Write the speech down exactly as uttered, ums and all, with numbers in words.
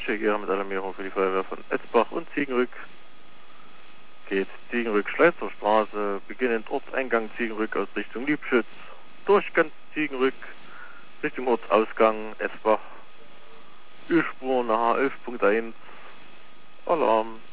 Löschegera mit Alarmierung für die Feuerwehr von Etzbach und Ziegenrück. Geht Ziegenrück-Schleizer Straße, beginnend Ortseingang Ziegenrück aus Richtung Liebschütz, durch ganz Ziegenrück, Richtung Ortsausgang Etzbach, Ölspur nach H elf Punkt eins, Alarm.